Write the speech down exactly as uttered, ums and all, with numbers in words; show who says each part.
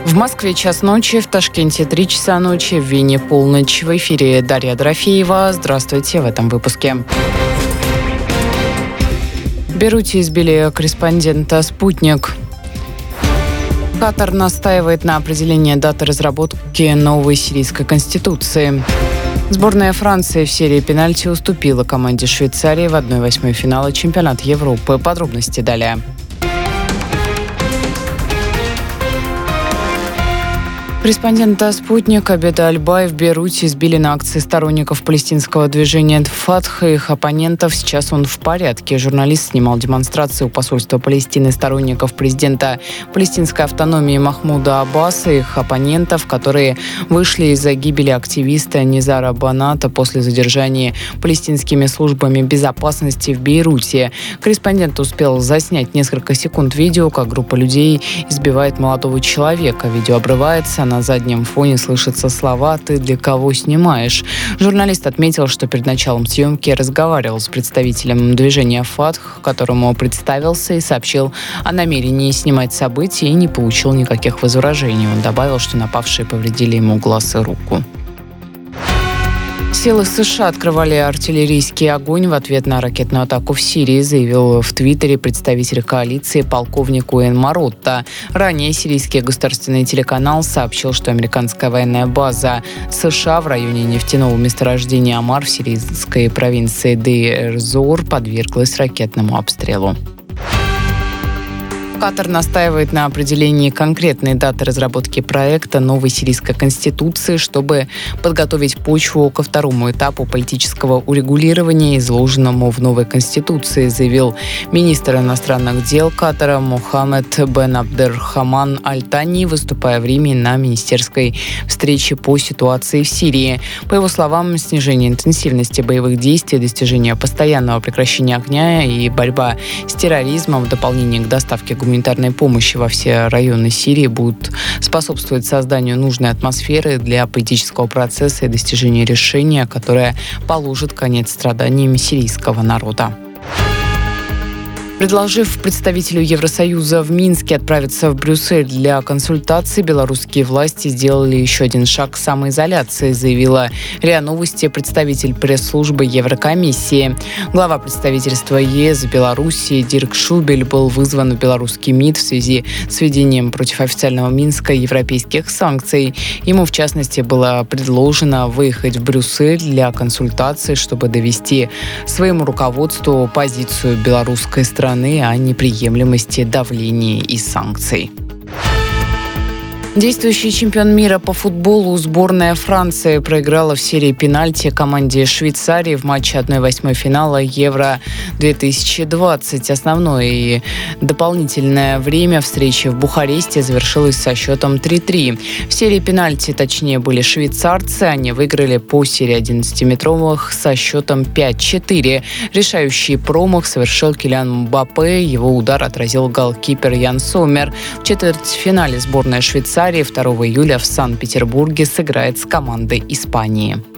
Speaker 1: В Москве час ночи, в Ташкенте три часа ночи, в Вене полночь. В эфире Дарья Дорофеева. Здравствуйте в этом выпуске. В Бейруте избили корреспондента «Спутник». Катар настаивает на определении даты разработки новой сирийской конституции. Сборная Франции в серии пенальти уступила команде Швейцарии в одной восьмой финала чемпионата Европы. Подробности далее. Корреспондента «Спутника» Абеда Аль-Бай в Бейруте избили на акции сторонников палестинского движения «Фатх» и их оппонентов. Сейчас он в порядке. Журналист снимал демонстрации у посольства Палестины сторонников президента палестинской автономии Махмуда Аббаса и их оппонентов, которые вышли из-за гибели активиста Низара Баната после задержания палестинскими службами безопасности в Бейруте. Корреспондент успел заснять несколько секунд видео, как группа людей избивает молодого человека. Видео обрывается. На заднем фоне слышатся слова «Ты для кого снимаешь?». Журналист отметил, что перед началом съемки разговаривал с представителем движения «Фатх», которому представился и сообщил о намерении снимать события и не получил никаких возражений. Он добавил, что напавшие повредили ему глаз и руку. Силы США открывали артиллерийский огонь в ответ на ракетную атаку в Сирии, заявил в Твиттере представитель коалиции полковник Уэйн Маротта. Ранее сирийский государственный телеканал сообщил, что американская военная база США в районе нефтяного месторождения Амар в сирийской провинции Дейр-эз-Зор подверглась ракетному обстрелу. Катар настаивает на определении конкретной даты разработки проекта новой сирийской конституции, чтобы подготовить почву ко второму этапу политического урегулирования, изложенному в новой конституции, заявил министр иностранных дел Катара Мохаммед бен Абдеррахман Аль-Тани, выступая в Риме на министерской встрече по ситуации в Сирии. По его словам, снижение интенсивности боевых действий, достижение постоянного прекращения огня и борьба с терроризмом в дополнение к доставке гуманитарной гуманитарной помощи во все районы Сирии будут способствовать созданию нужной атмосферы для политического процесса и достижения решения, которое положит конец страданиям сирийского народа. Предложив представителю Евросоюза в Минске отправиться в Брюссель для консультаций, белорусские власти сделали еще один шаг к самоизоляции, заявила РИА Новости представитель пресс-службы Еврокомиссии. Глава представительства ЕС в Беларуси Дирк Шубель был вызван в белорусский МИД в связи с введением против официального Минска европейских санкций. Ему, в частности, было предложено выехать в Брюссель для консультаций, чтобы довести своему руководству позицию белорусской страны о неприемлемости давления и санкций. Действующий чемпион мира по футболу сборная Франции проиграла в серии пенальти команде Швейцарии в матче одной восьмой финала Евро две тысячи двадцать. Основное и дополнительное время встречи в Бухаресте завершилось со счетом три-три. В серии пенальти точнее были швейцарцы. Они выиграли по серии одиннадцатиметровых со счетом пять-четыре. Решающий промах совершил Килиан Мбаппе. Его удар отразил голкипер Ян Сомер. В четвертьфинале сборная Швейцарии второго июля в Санкт-Петербурге сыграет с командой Испании.